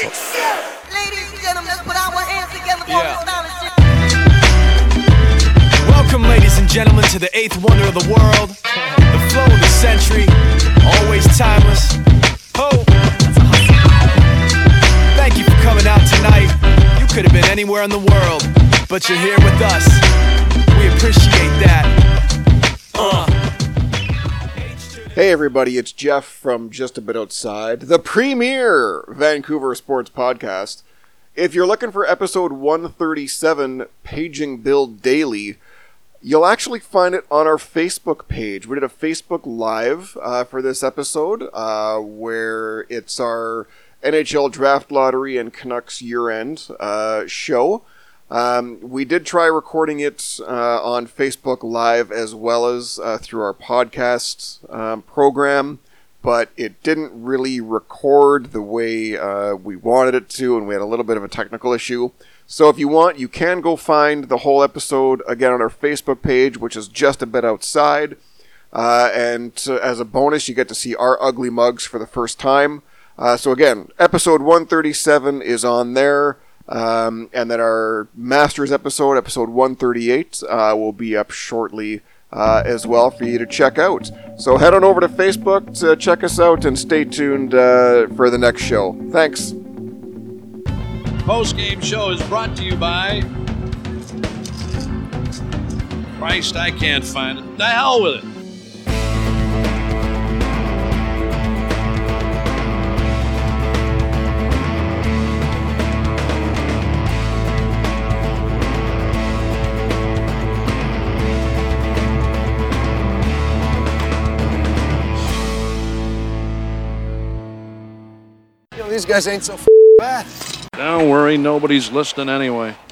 Ladies and gentlemen, let's put our hands together for astonishing. Welcome, ladies and gentlemen, to the eighth wonder of the world, the flow of the century, always timeless. Ho! Thank you for coming out tonight. You could have been anywhere in the world, but you're here with us. We appreciate that. Hey everybody, it's Jeff from Just a Bit Outside, the premier Vancouver sports podcast. If you're looking for episode 137, Paging Bill Daily, you'll actually find it on our Facebook page. We did a Facebook Live for this episode, where it's our NHL Draft Lottery and Canucks year-end show. We did try recording it on Facebook Live as well as through our podcast program, but it didn't really record the way we wanted it to, and we had a little bit of a technical issue. So if you want, you can go find the whole episode again on our Facebook page, which is Just a Bit Outside. And as a bonus, you get to see our ugly mugs for the first time. So again, episode 137 is on there. And then our Masters episode 138, will be up shortly as well for you to check out. So head on over to Facebook to check us out and stay tuned for the next show. Thanks. Post-game show is brought to you by... Christ, I can't find it. The hell with it. These guys ain't so bad. Don't worry, nobody's listening anyway.